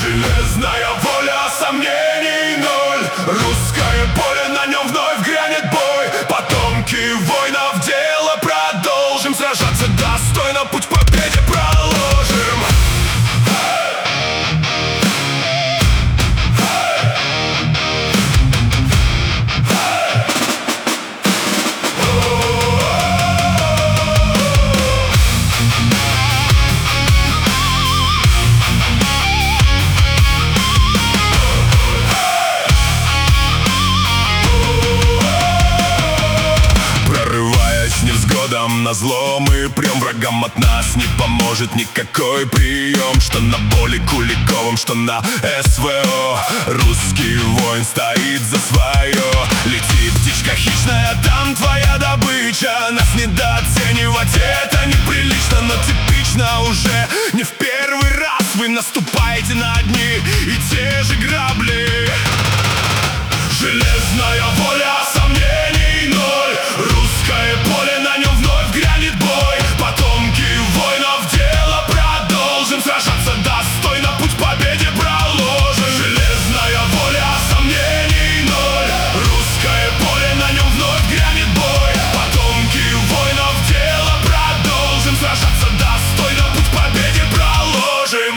Железная воля, сомнений ноль. Русское поле, на нем вновь грянет бой. Потомки воинов дело продолжим. Сражаться достойно, путь к победе проложим. Назло мы прем, врагам от нас не поможет никакой прием. Что на поле Куликовом, что на СВО, русский воин стоит за свое. Летит птичка хищная, там твоя добыча. Нас недооценивать это неприлично, но типично уже не в первый раз вы наступаете на одни и те же грабли. Железная воля, сомнений ноль. Русское поле, на нем вновь грянет бой. Потомки воинов дело продолжим. Сражаться достойно, путь к победе проложим. Железная воля, сомнений ноль. Русское поле, на нем вновь грянет бой. Потомки воинов дело продолжим. Сражаться достойно, путь к победе проложим.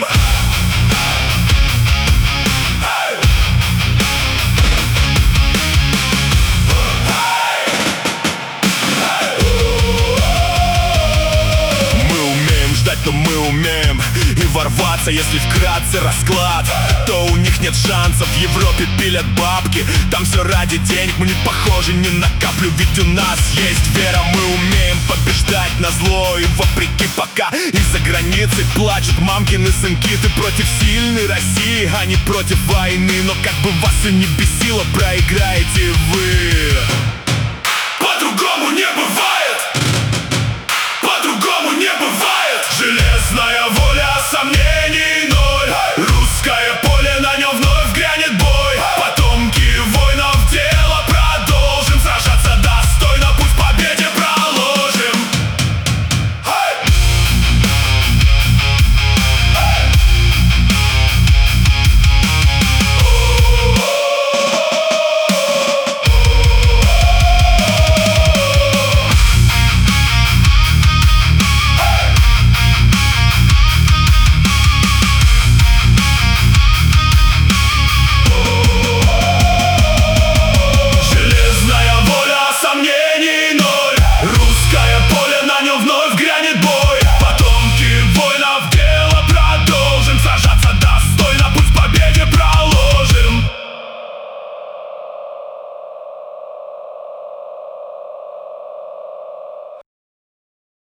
Но мы умеем и ворваться, если вкратце расклад, то у них нет шансов. В Европе пилят бабки, там все ради денег. Мы не похожи ни на каплю, ведь у нас есть вера. Мы умеем побеждать на зло и вопреки, пока из-за границы плачут мамкины сынки. Ты против сильной России, а не против войны. Но как бы вас и не бесило, проиграете вы. По-другому не бывает.